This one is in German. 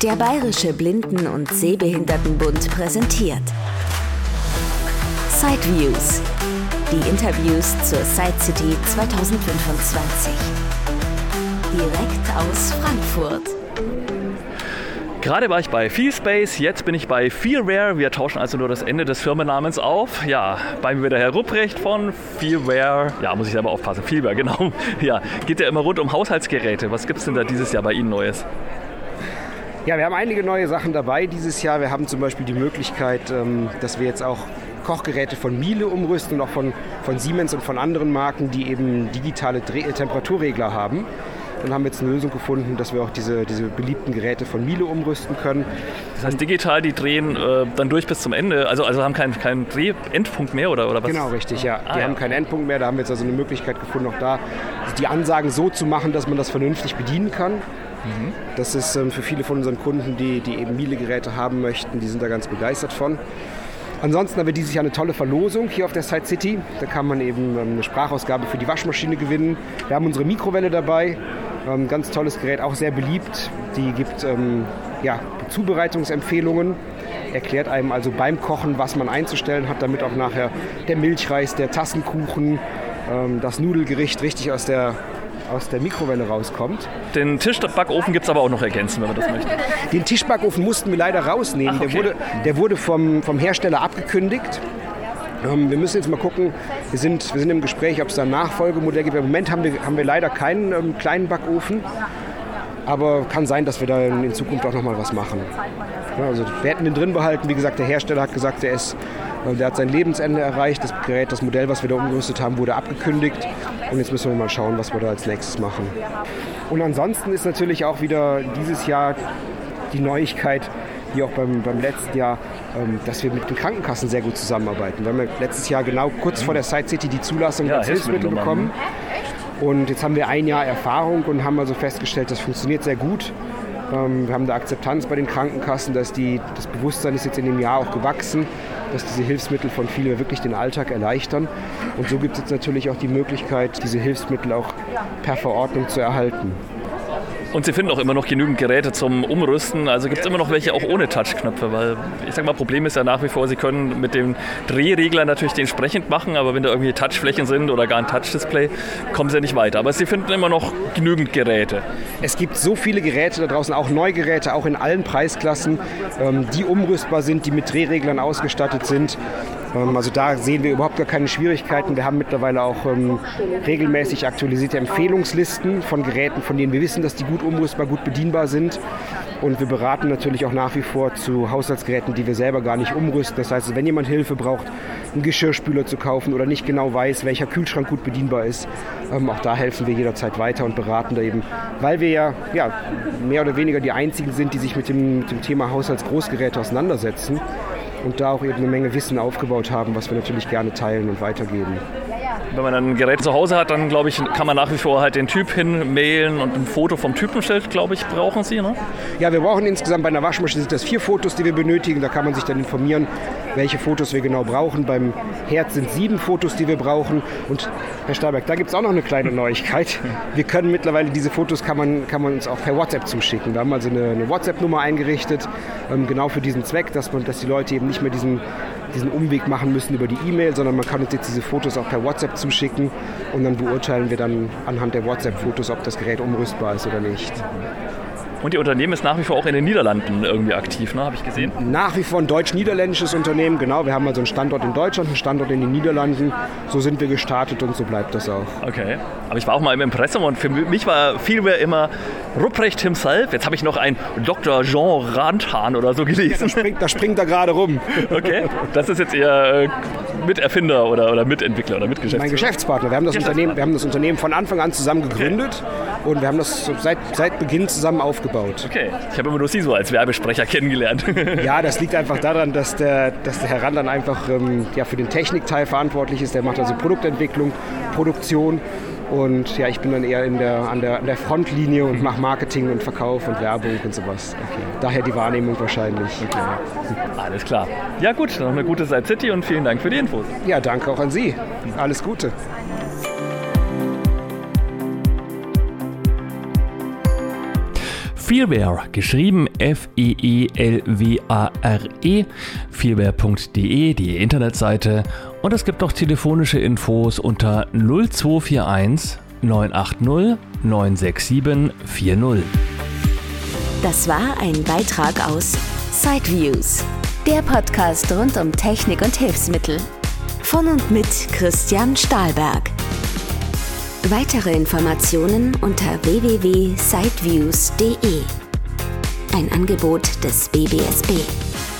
Der Bayerische Blinden- und Sehbehindertenbund präsentiert Sideviews, die Interviews zur Side City 2025. Direkt aus Frankfurt. Gerade war ich bei Feelspace, jetzt bin ich bei Feelware. Wir tauschen also nur das Ende des Firmennamens auf. Ja, bei mir wieder Herr Rupprecht von Feelware. Ja, muss ich selber aufpassen. Feelware, genau. Ja, geht ja immer rund um Haushaltsgeräte. Was gibt es denn da dieses Jahr bei Ihnen Neues? Ja, wir haben einige neue Sachen dabei dieses Jahr. Wir haben zum Beispiel die Möglichkeit, dass wir jetzt auch Kochgeräte von Miele umrüsten und auch von Siemens und von anderen Marken, die eben digitale Temperaturregler haben. Dann haben wir jetzt eine Lösung gefunden, dass wir auch diese beliebten Geräte von Miele umrüsten können. Das heißt digital, die drehen dann durch bis zum Ende, also haben keinen Dreh-Endpunkt mehr oder was? Genau, richtig, ja. Die haben keinen Endpunkt mehr, da haben wir jetzt also eine Möglichkeit gefunden, auch da die Ansagen so zu machen, dass man das vernünftig bedienen kann. Das ist für viele von unseren Kunden, die eben Miele-Geräte haben möchten, die sind da ganz begeistert von. Ansonsten haben wir dieses Jahr eine tolle Verlosung hier auf der Side City. Da kann man eben eine Sprachausgabe für die Waschmaschine gewinnen. Wir haben unsere Mikrowelle dabei, ganz tolles Gerät, auch sehr beliebt. Die gibt Zubereitungsempfehlungen, erklärt einem also beim Kochen, was man einzustellen hat, damit auch nachher der Milchreis, der Tassenkuchen, das Nudelgericht richtig aus der Mikrowelle rauskommt. Den Tischbackofen gibt es aber auch noch ergänzen, wenn man das möchte. Den Tischbackofen mussten wir leider rausnehmen. Ach, okay. Der wurde vom Hersteller abgekündigt. Wir müssen jetzt mal gucken, wir sind im Gespräch, ob es da ein Nachfolgemodell gibt. Im Moment haben wir leider keinen kleinen Backofen, aber kann sein, dass wir da in Zukunft auch noch mal was machen. Ja, also wir hätten den drin behalten. Wie gesagt, der Hersteller hat gesagt, der hat sein Lebensende erreicht. Das Gerät, das Modell, was wir da umgerüstet haben, wurde abgekündigt. Und jetzt müssen wir mal schauen, was wir da als nächstes machen. Und ansonsten ist natürlich auch wieder dieses Jahr die Neuigkeit, wie auch beim letzten Jahr, dass wir mit den Krankenkassen sehr gut zusammenarbeiten. Wir haben ja letztes Jahr genau kurz vor der Side City die Zulassung als Hilfsmittel bekommen. Und jetzt haben wir ein Jahr Erfahrung und haben also festgestellt, das funktioniert sehr gut. Wir haben da Akzeptanz bei den Krankenkassen, das Bewusstsein ist jetzt in dem Jahr auch gewachsen, dass diese Hilfsmittel von vielen wirklich den Alltag erleichtern. Und so gibt es jetzt natürlich auch die Möglichkeit, diese Hilfsmittel auch per Verordnung zu erhalten. Und Sie finden auch immer noch genügend Geräte zum Umrüsten, also gibt es immer noch welche auch ohne Touchknöpfe, weil ich sag mal, Problem ist ja nach wie vor, Sie können mit dem Drehregler natürlich den entsprechend machen, aber wenn da irgendwie Touchflächen sind oder gar ein Touchdisplay, kommen Sie ja nicht weiter. Aber Sie finden immer noch genügend Geräte. Es gibt so viele Geräte da draußen, auch Neugeräte, auch in allen Preisklassen, die umrüstbar sind, die mit Drehreglern ausgestattet sind. Also da sehen wir überhaupt gar keine Schwierigkeiten. Wir haben mittlerweile auch regelmäßig aktualisierte Empfehlungslisten von Geräten, von denen wir wissen, dass die gut umrüstbar, gut bedienbar sind. Und wir beraten natürlich auch nach wie vor zu Haushaltsgeräten, die wir selber gar nicht umrüsten. Das heißt, wenn jemand Hilfe braucht, einen Geschirrspüler zu kaufen oder nicht genau weiß, welcher Kühlschrank gut bedienbar ist, auch da helfen wir jederzeit weiter und beraten da eben, weil wir ja mehr oder weniger die Einzigen sind, die sich mit dem Thema Haushaltsgroßgeräte auseinandersetzen. Und da auch eben eine Menge Wissen aufgebaut haben, was wir natürlich gerne teilen und weitergeben. Wenn man dann ein Gerät zu Hause hat, dann glaube ich, kann man nach wie vor halt den Typ hinmailen und ein Foto vom Typenschild, glaube ich, brauchen Sie, ne? Ja, wir brauchen insgesamt bei einer Waschmaschine sind das 4 Fotos, die wir benötigen. Da kann man sich dann informieren, welche Fotos wir genau brauchen. Beim Herd sind 7 Fotos, die wir brauchen. Und Herr Stahlberg, da gibt es auch noch eine kleine Neuigkeit. Wir können mittlerweile diese Fotos kann man uns auch per WhatsApp zuschicken. Wir haben also eine WhatsApp-Nummer eingerichtet, genau für diesen Zweck, dass die Leute eben nicht mehr diesen Umweg machen müssen über die E-Mail, sondern man kann uns jetzt diese Fotos auch per WhatsApp zuschicken und dann beurteilen wir dann anhand der WhatsApp-Fotos, ob das Gerät umrüstbar ist oder nicht. Und Ihr Unternehmen ist nach wie vor auch in den Niederlanden irgendwie aktiv, ne? Habe ich gesehen? Nach wie vor ein deutsch-niederländisches Unternehmen, genau. Wir haben also einen Standort in Deutschland, einen Standort in den Niederlanden. So sind wir gestartet und so bleibt das auch. Okay. Aber ich war auch mal im Impressum und für mich war Feelware immer Rupprecht himself. Jetzt habe ich noch einen Dr. Jean Rantan oder so gelesen. Ja, da springt er gerade rum. Okay. Das ist jetzt Ihr Miterfinder oder Mitentwickler oder Mitgeschäftsführer? Mein Geschäftspartner. Wir haben das Unternehmen von Anfang an zusammen gegründet und wir haben das seit Beginn zusammen aufgebaut. Okay, ich habe immer nur Sie so als Werbesprecher kennengelernt. Ja, das liegt einfach daran, dass der Herr Rand dann einfach für den Technikteil verantwortlich ist. Der macht also Produktentwicklung, Produktion und ja, ich bin dann eher an der Frontlinie und mache Marketing und Verkauf und Werbung und sowas. Okay. Daher die Wahrnehmung wahrscheinlich. Okay. Alles klar. Ja gut, noch eine gute Side City und vielen Dank für die Infos. Ja, danke auch an Sie. Alles Gute. Feelware, geschrieben Feelware, feelware.de, die Internetseite. Und es gibt auch telefonische Infos unter 0241 980 967 40. Das war ein Beitrag aus Sideviews, der Podcast rund um Technik und Hilfsmittel. Von und mit Christian Stahlberg. Weitere Informationen unter www.sideviews.de. Ein Angebot des BBSB.